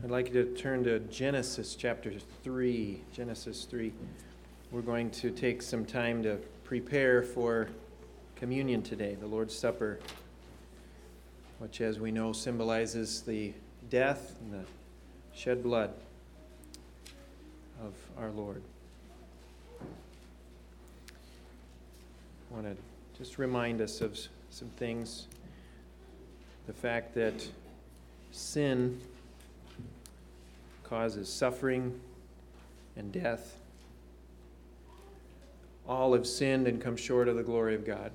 I'd like you to turn to Genesis chapter 3. Genesis 3. We're going to take some time to prepare for communion today, the Lord's Supper, which, as we know, symbolizes the death and the shed blood of our Lord. I want to just remind us of some things. The fact that sin causes suffering and death. All have sinned and come short of the glory of God.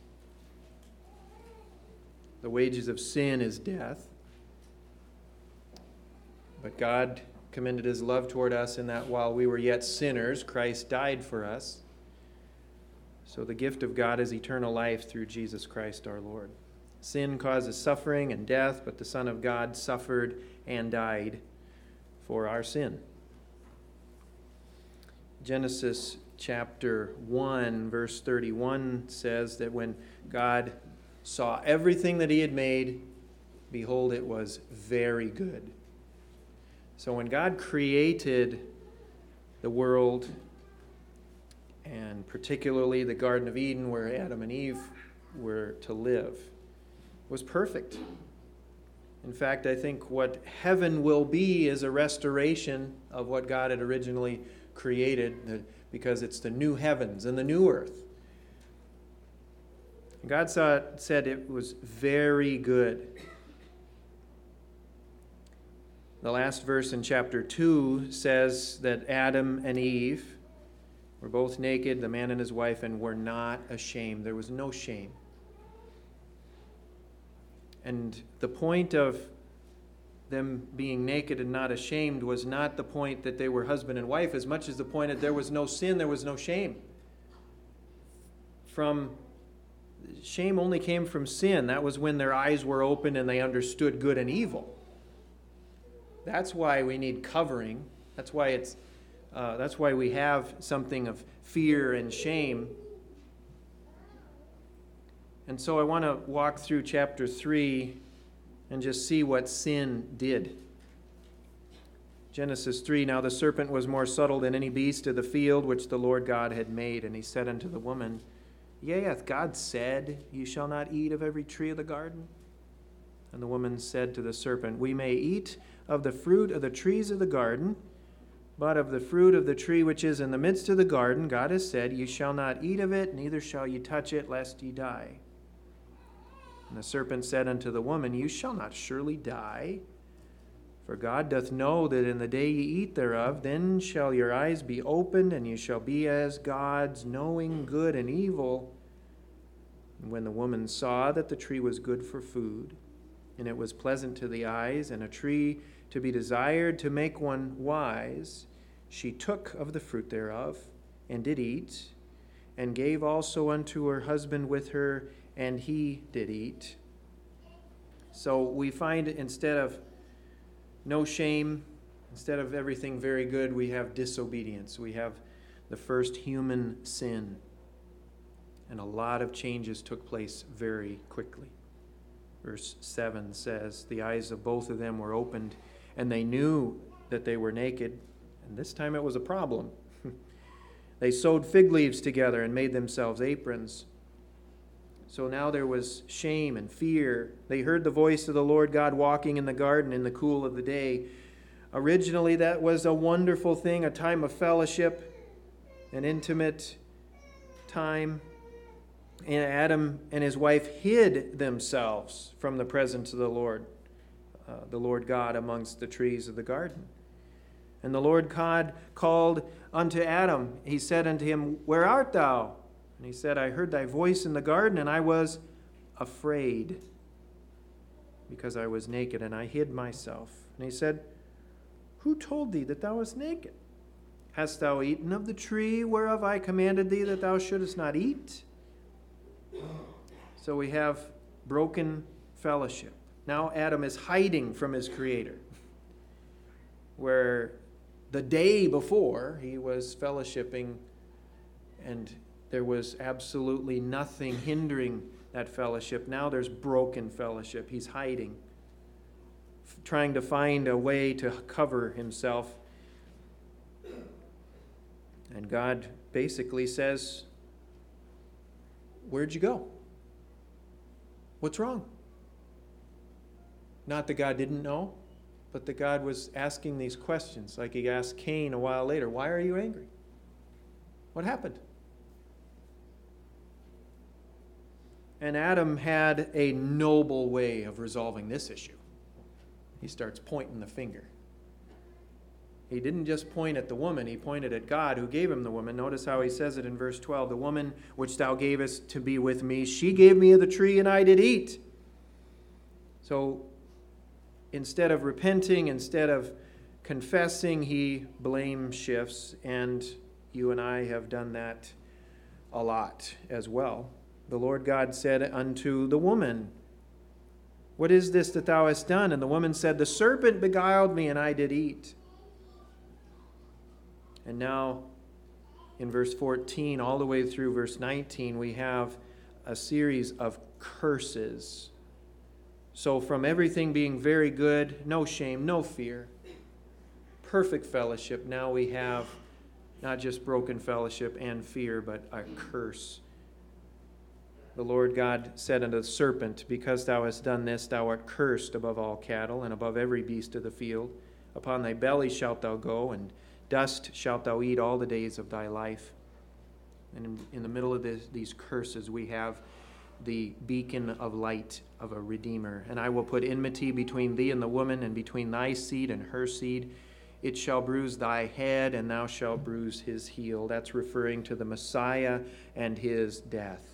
The wages of sin is death. But God commended his love toward us in that while we were yet sinners, Christ died for us. So the gift of God is eternal life through Jesus Christ our Lord. Sin causes suffering and death, but the Son of God suffered and died for our sin. Genesis chapter 1, verse 31 says that when God saw everything that he had made, behold, it was very good. So when God created the world, and particularly the Garden of Eden where Adam and Eve were to live, it was perfect. In fact, I think what heaven will be is a restoration of what God had originally created, because it's the new heavens and the new earth. God said it was very good. The last verse in chapter 2 says that Adam and Eve were both naked, the man and his wife, and were not ashamed. There was no shame. And the point of them being naked and not ashamed was not the point that they were husband and wife, as much as the point that there was no sin, there was no shame. Shame only came from sin. That was when their eyes were open and they understood good and evil. That's why we need covering. That's why we have something of fear and shame. And so I want to walk through chapter 3 and just see what sin did. Genesis 3, now the serpent was more subtle than any beast of the field which the Lord God had made. And he said unto the woman, Yea, hath God said, Ye shall not eat of every tree of the garden? And the woman said to the serpent, We may eat of the fruit of the trees of the garden, but of the fruit of the tree which is in the midst of the garden, God has said, Ye shall not eat of it, neither shall ye touch it, lest ye die. And the serpent said unto the woman, You shall not surely die. For God doth know that in the day ye eat thereof, then shall your eyes be opened, and you shall be as gods, knowing good and evil. And when the woman saw that the tree was good for food, and it was pleasant to the eyes, and a tree to be desired to make one wise, she took of the fruit thereof, and did eat, and gave also unto her husband with her, and he did eat. So we find instead of no shame, instead of everything very good, we have disobedience. We have the first human sin. And a lot of changes took place very quickly. Verse 7 says, The eyes of both of them were opened, and they knew that they were naked. And this time it was a problem. They sewed fig leaves together and made themselves aprons. So now there was shame and fear. They heard the voice of the Lord God walking in the garden in the cool of the day. Originally, that was a wonderful thing, a time of fellowship, an intimate time. And Adam and his wife hid themselves from the presence of the Lord God amongst the trees of the garden. And the Lord God called unto Adam. He said unto him, Where art thou? And he said, I heard thy voice in the garden, and I was afraid, because I was naked, and I hid myself. And he said, Who told thee that thou wast naked? Hast thou eaten of the tree whereof I commanded thee that thou shouldest not eat? So we have broken fellowship. Now Adam is hiding from his Creator, where the day before he was fellowshipping, and there was absolutely nothing hindering that fellowship. Now there's broken fellowship. He's hiding. trying to find a way to cover himself. And God basically says, "Where'd you go? What's wrong?" Not that God didn't know, but that God was asking these questions, like he asked Cain a while later, "Why are you angry? What happened?" And Adam had a noble way of resolving this issue. He starts pointing the finger. He didn't just point at the woman, he pointed at God who gave him the woman. Notice how he says it in verse 12. "The woman which thou gavest to be with me, she gave me of the tree, and I did eat." So instead of repenting, instead of confessing, he blame shifts, and you and I have done that a lot as well. The Lord God said unto the woman, "What is this that thou hast done?" And the woman said, "The serpent beguiled me, and I did eat." And now, in verse 14, all the way through verse 19, we have a series of curses. So from everything being very good, no shame, no fear, perfect fellowship, now we have not just broken fellowship and fear, but a curse. The Lord God said unto the serpent, "Because thou hast done this, thou art cursed above all cattle, and above every beast of the field. Upon thy belly shalt thou go, and dust shalt thou eat all the days of thy life." And in the middle of these curses, we have the beacon of light of a Redeemer. "And I will put enmity between thee and the woman, and between thy seed and her seed. It shall bruise thy head, and thou shalt bruise his heel." That's referring to the Messiah and his death,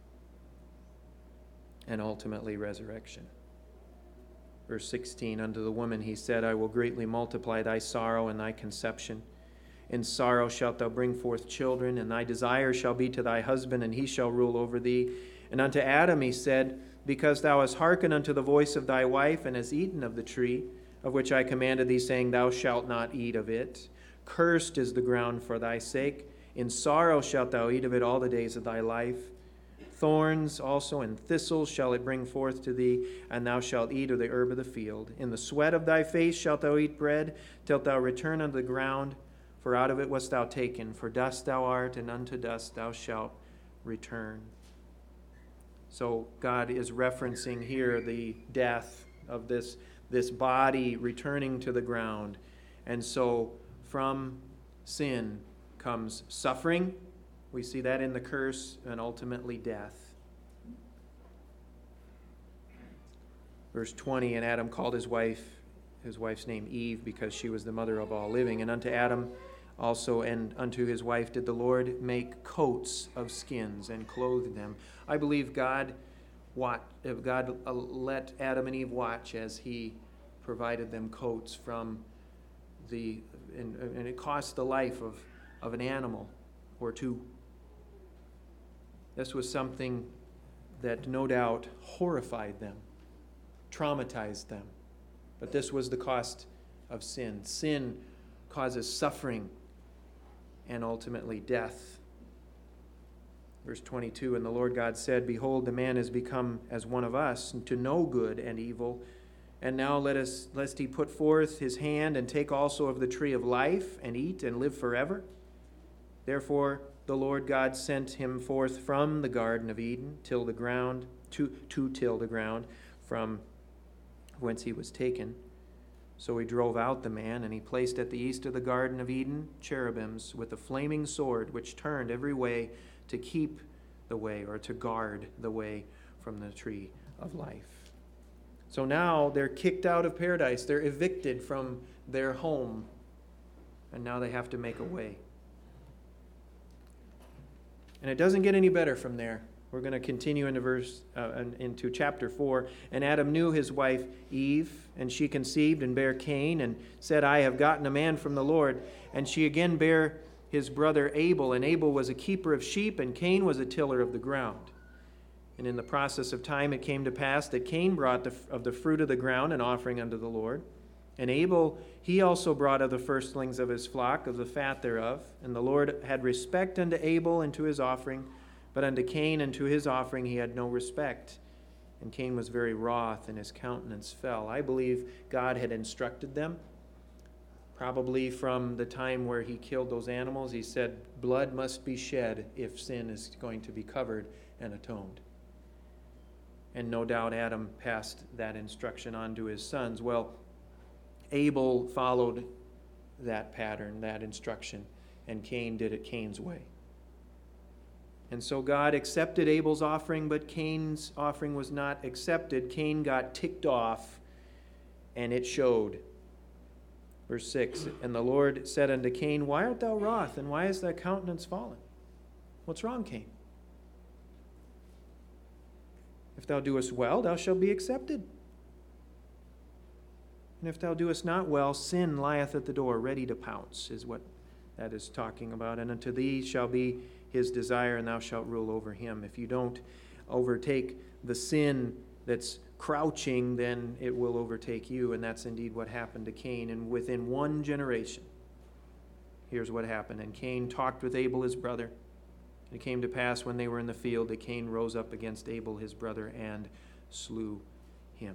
and ultimately resurrection. Verse 16, "Unto the woman he said, I will greatly multiply thy sorrow and thy conception. In sorrow shalt thou bring forth children, and thy desire shall be to thy husband, and he shall rule over thee. And unto Adam he said, Because thou hast hearkened unto the voice of thy wife, and hast eaten of the tree, of which I commanded thee, saying, Thou shalt not eat of it. Cursed is the ground for thy sake. In sorrow shalt thou eat of it all the days of thy life. Thorns also and thistles shall it bring forth to thee, and thou shalt eat of the herb of the field. In the sweat of thy face shalt thou eat bread, till thou return unto the ground, for out of it wast thou taken. For dust thou art, and unto dust thou shalt return." So God is referencing here the death of this body returning to the ground. And so from sin comes suffering. We see that in the curse, and ultimately death. Verse 20, "And Adam called his wife's name Eve, because she was the mother of all living. And unto Adam also and unto his wife did the Lord make coats of skins and clothe them." I believe God let Adam and Eve watch as he provided them coats from and it cost the life of an animal or two. This was something that no doubt horrified them, traumatized them. But this was the cost of sin. Sin causes suffering and ultimately death. Verse 22, "And the Lord God said, Behold, the man is become as one of us, to know good and evil. And now lest he put forth his hand and take also of the tree of life, and eat and live forever. Therefore the Lord God sent him forth from the Garden of Eden, to till the ground from whence he was taken. So he drove out the man, and he placed at the east of the Garden of Eden cherubims with a flaming sword, which turned every way to keep the way, or to guard the way from the tree of life." So now they're kicked out of paradise. They're evicted from their home, and now they have to make a way. And it doesn't get any better from there. We're going to continue into chapter 4. "And Adam knew his wife Eve, and she conceived and bare Cain, and said, I have gotten a man from the Lord. And she again bare his brother Abel, and Abel was a keeper of sheep, and Cain was a tiller of the ground. And in the process of time it came to pass that Cain brought of the fruit of the ground an offering unto the Lord. And Abel, he also brought of the firstlings of his flock, of the fat thereof. And the Lord had respect unto Abel and to his offering, but unto Cain and to his offering he had no respect. And Cain was very wroth, and his countenance fell. I believe God had instructed them, probably from the time where he killed those animals. He said, blood must be shed if sin is going to be covered and atoned. And no doubt Adam passed that instruction on to his sons. Well, Abel followed that pattern, that instruction, and Cain did it Cain's way. And so God accepted Abel's offering, but Cain's offering was not accepted. Cain got ticked off, and it showed. Verse 6, and the Lord said unto Cain, why art thou wroth, and why is thy countenance fallen? What's wrong, Cain? If thou doest well, thou shalt be accepted. And if thou doest not well, sin lieth at the door, ready to pounce, is what that is talking about. And unto thee shall be his desire, and thou shalt rule over him. If you don't overtake the sin that's crouching, then it will overtake you. And that's indeed what happened to Cain. And within one generation, here's what happened. And Cain talked with Abel his brother. It came to pass when they were in the field that Cain rose up against Abel his brother and slew him.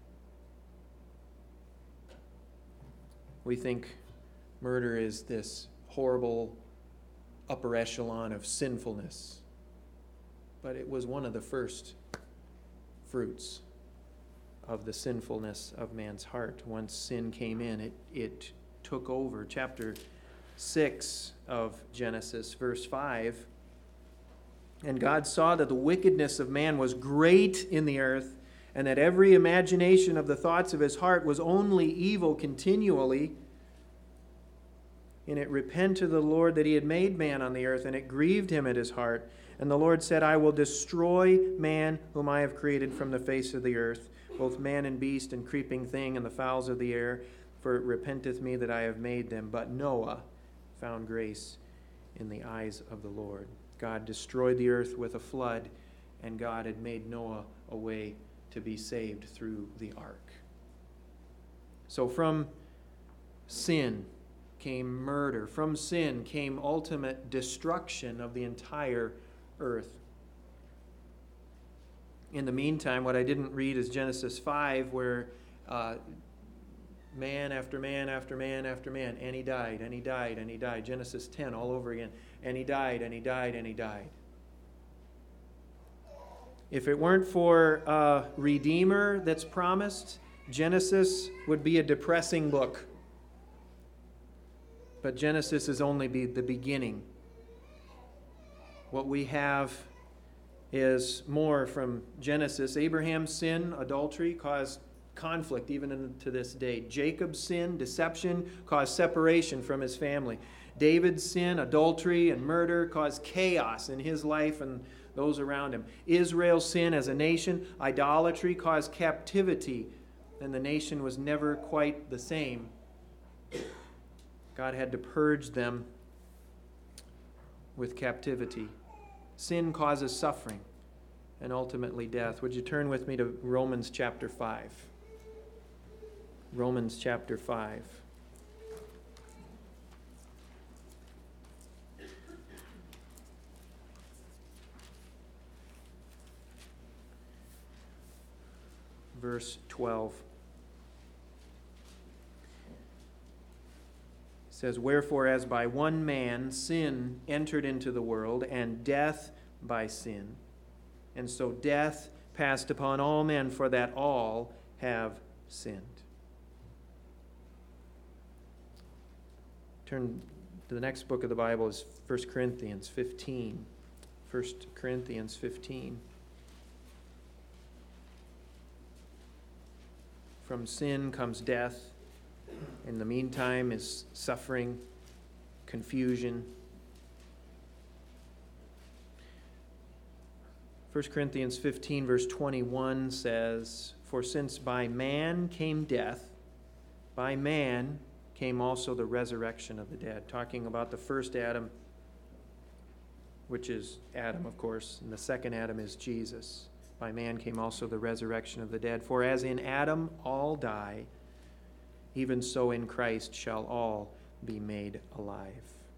We think murder is this horrible upper echelon of sinfulness, but it was one of the first fruits of the sinfulness of man's heart. Once sin came in, it took over. Chapter 6 of Genesis, verse 5, and God saw that the wickedness of man was great in the earth, and that every imagination of the thoughts of his heart was only evil continually. And it repented the Lord that he had made man on the earth, and it grieved him at his heart. And the Lord said, I will destroy man whom I have created from the face of the earth, both man and beast and creeping thing and the fowls of the air, for it repenteth me that I have made them. But Noah found grace in the eyes of the Lord. God destroyed the earth with a flood, and God had made Noah a way to be saved through the ark. So from sin came murder. From sin came ultimate destruction of the entire earth. In the meantime, what I didn't read is Genesis 5, where man after man after man after man, and he died, and he died, and he died. Genesis 10 all over again. And he died, and he died, and he died. If it weren't for a Redeemer that's promised, Genesis would be a depressing book. But Genesis is only the beginning. What we have is more from Genesis. Abraham's sin, adultery, caused conflict even to this day. Jacob's sin, deception, caused separation from his family. David's sin, adultery, and murder caused chaos in his life and those around him. Israel's sin as a nation, idolatry, caused captivity, and the nation was never quite the same. God had to purge them with captivity. Sin causes suffering and ultimately death. Would you turn with me to Romans chapter 5? Romans chapter 5. Verse 12. It says, wherefore as by one man sin entered into the world, and death by sin, and so death passed upon all men, for that all have sinned. Turn to the next book of the Bible, is 1 Corinthians 15. 1 Corinthians 15. From sin comes death. In the meantime is suffering, confusion. 1 Corinthians 15 verse 21 says, for since by man came death, by man came also the resurrection of the dead. Talking about the first Adam, which is Adam, of course, and the second Adam is Jesus. By man came also the resurrection of the dead. For as in Adam all die, even so in Christ shall all be made alive.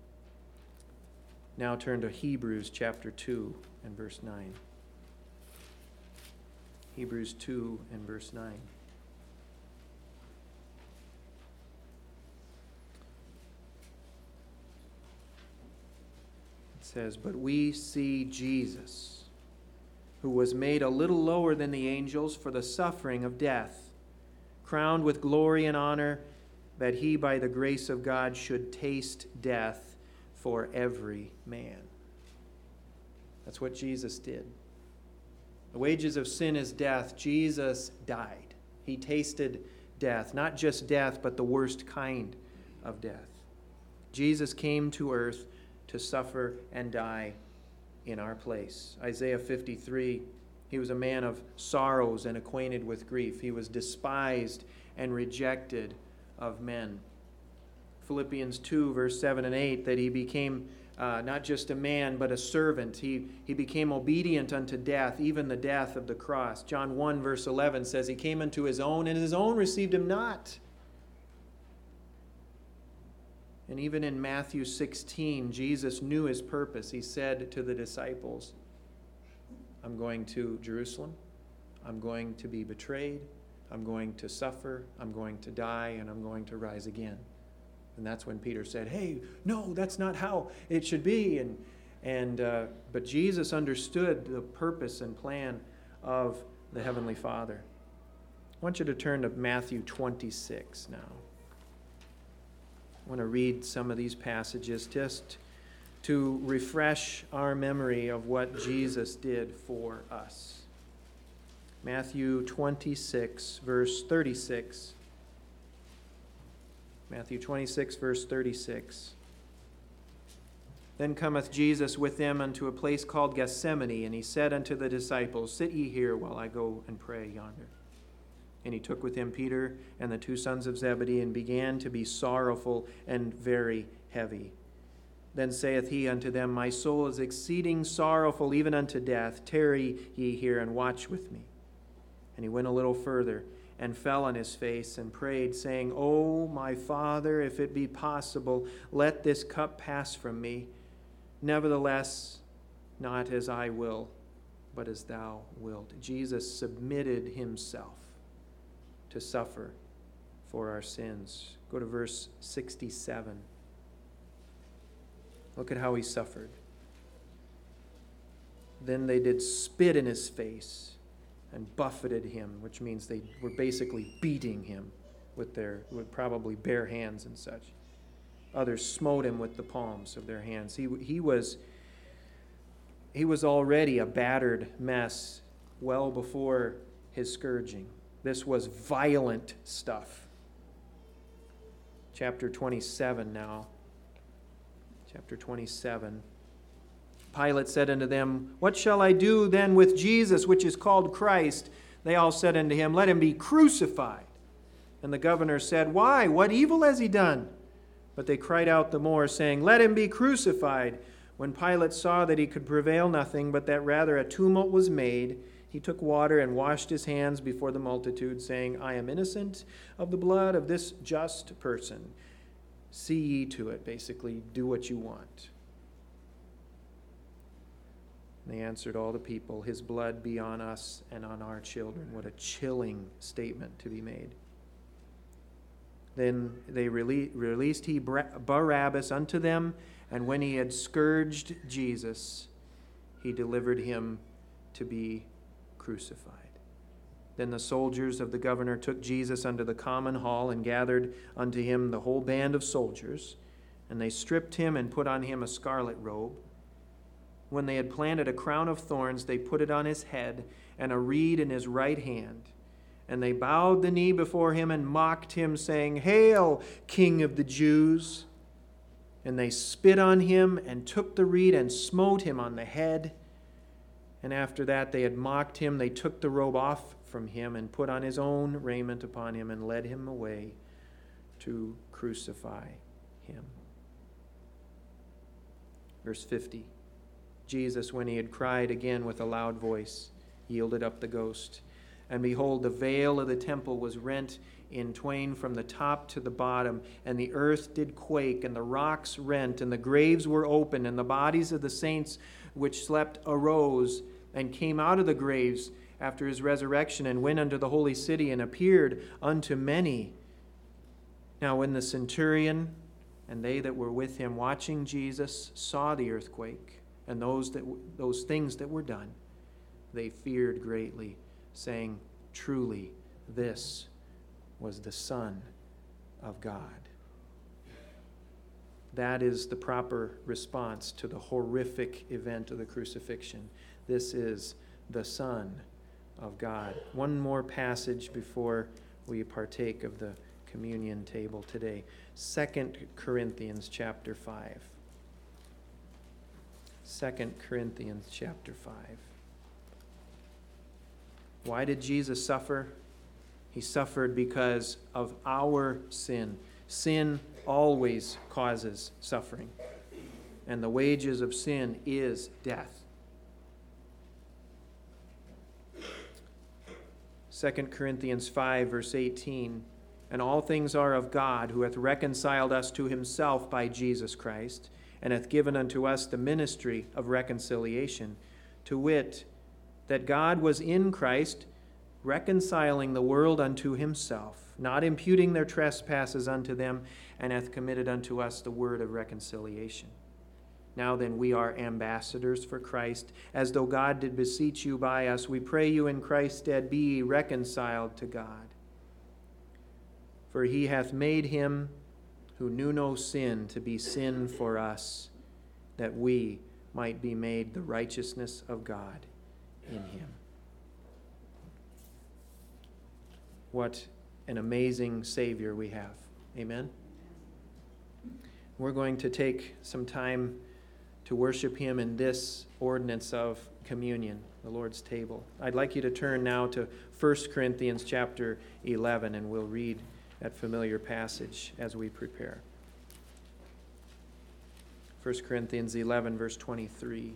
Now turn to Hebrews chapter 2 and verse 9. Hebrews 2 and verse 9. It says, "But we see Jesus, who was made a little lower than the angels for the suffering of death, crowned with glory and honor, that he by the grace of God should taste death for every man." That's what Jesus did. The wages of sin is death. Jesus died. He tasted death. Not just death, but the worst kind of death. Jesus came to earth to suffer and die in our place. Isaiah 53, he was a man of sorrows and acquainted with grief. He was despised and rejected of men. Philippians 2, verse 7 and 8, that he became not just a man, but a servant. He became obedient unto death, even the death of the cross. John 1, verse 11 says, he came unto his own, and his own received him not. And even in Matthew 16, Jesus knew his purpose. He said to the disciples, I'm going to Jerusalem. I'm going to be betrayed. I'm going to suffer. I'm going to die, and I'm going to rise again. And that's when Peter said, hey, no, that's not how it should be. But Jesus understood the purpose and plan of the Heavenly Father. I want you to turn to Matthew 26 now. I want to read some of these passages just to refresh our memory of what Jesus did for us. Matthew 26, verse 36. Matthew 26, verse 36. Then cometh Jesus with them unto a place called Gethsemane, and he said unto the disciples, Sit ye here while I go and pray yonder. And he took with him Peter and the two sons of Zebedee, and began to be sorrowful and very heavy. Then saith he unto them, My soul is exceeding sorrowful, even unto death. Tarry ye here and watch with me. And he went a little further, and fell on his face, and prayed, saying, O my Father, if it be possible, let this cup pass from me. Nevertheless, not as I will, but as thou wilt. Jesus submitted himself to suffer for our sins. Go to verse 67. Look at how he suffered. Then they did spit in his face and buffeted him, which means they were basically beating him with probably bare hands and such. Others smote him with the palms of their hands. He was already a battered mess well before his scourging. This was violent stuff. Chapter 27 now. Chapter 27. Pilate said unto them, What shall I do then with Jesus, which is called Christ? They all said unto him, Let him be crucified. And the governor said, Why? What evil has he done? But they cried out the more, saying, Let him be crucified. When Pilate saw that he could prevail nothing, but that rather a tumult was made, he took water and washed his hands before the multitude, saying, I am innocent of the blood of this just person. See ye to it, basically, do what you want. And they answered all the people, His blood be on us and on our children. What a chilling statement to be made. Then they released he Barabbas unto them, and when he had scourged Jesus, he delivered him to be crucified. Then the soldiers of the governor took Jesus unto the common hall, and gathered unto him the whole band of soldiers, and they stripped him and put on him a scarlet robe. When they had planted a crown of thorns, they put it on his head, and a reed in his right hand. And they bowed the knee before him and mocked him, saying, Hail, King of the Jews! And they spit on him and took the reed and smote him on the head. And after that they had mocked him, they took the robe off from him and put on his own raiment upon him and led him away to crucify him. Verse 50. Jesus, when he had cried again with a loud voice, yielded up the ghost. And behold, the veil of the temple was rent in twain from the top to the bottom, and the earth did quake, and the rocks rent, and the graves were opened, and the bodies of the saints which slept arose and came out of the graves, after his resurrection, and went unto the holy city and appeared unto many. Now when the centurion and they that were with him watching Jesus saw the earthquake and those things that were done, they feared greatly, saying, Truly, this was the Son of God. That is the proper response to the horrific event of the crucifixion. This is the Son of God. One more passage before we partake of the communion table today. 2 Corinthians chapter 5. 2 Corinthians chapter 5. Why did Jesus suffer? He suffered because of our sin. Sin always causes suffering, and the wages of sin is death. 2 Corinthians 5, verse 18, And all things are of God, who hath reconciled us to himself by Jesus Christ, and hath given unto us the ministry of reconciliation, to wit, that God was in Christ, reconciling the world unto himself, not imputing their trespasses unto them, and hath committed unto us the word of reconciliation. Now then, we are ambassadors for Christ, as though God did beseech you by us. We pray you in Christ's stead, be ye reconciled to God. For he hath made him who knew no sin to be sin for us, that we might be made the righteousness of God in him. What an amazing Savior we have. Amen? We're going to take some time to worship him in this ordinance of communion, the Lord's table. I'd like you to turn now to 1 Corinthians chapter 11, and we'll read that familiar passage as we prepare. 1 Corinthians 11, verse 23.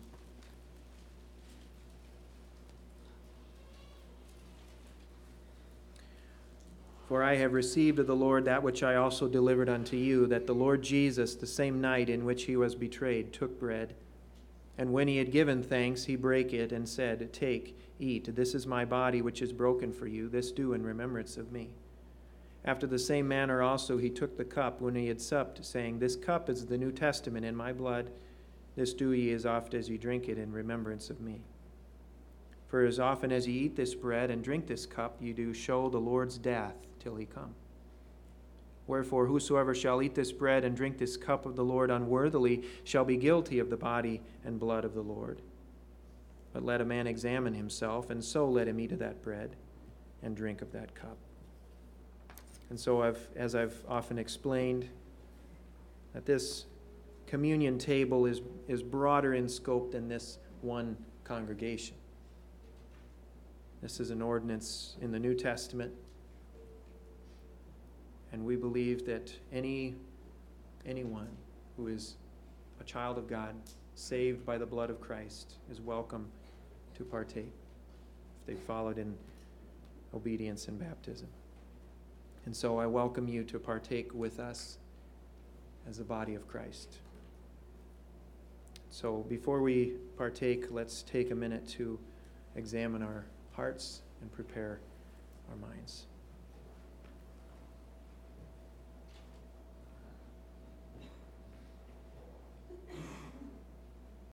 For I have received of the Lord that which I also delivered unto you, that the Lord Jesus, the same night in which he was betrayed, took bread. And when he had given thanks, he brake it and said, Take, eat, this is my body which is broken for you. This do in remembrance of me. After the same manner also he took the cup when he had supped, saying, This cup is the New Testament in my blood. This do ye as oft as ye drink it in remembrance of me. For as often as ye eat this bread and drink this cup, ye do show the Lord's death till he come. Wherefore, whosoever shall eat this bread and drink this cup of the Lord unworthily shall be guilty of the body and blood of the Lord. But let a man examine himself, and so let him eat of that bread and drink of that cup. And so, as I've often explained, that this communion table is broader in scope than this one congregation. This is an ordinance in the New Testament, and we believe that anyone who is a child of God, saved by the blood of Christ, is welcome to partake if they followed in obedience in baptism. And so I welcome you to partake with us as the body of Christ. So before we partake, let's take a minute to examine our hearts and prepare our minds.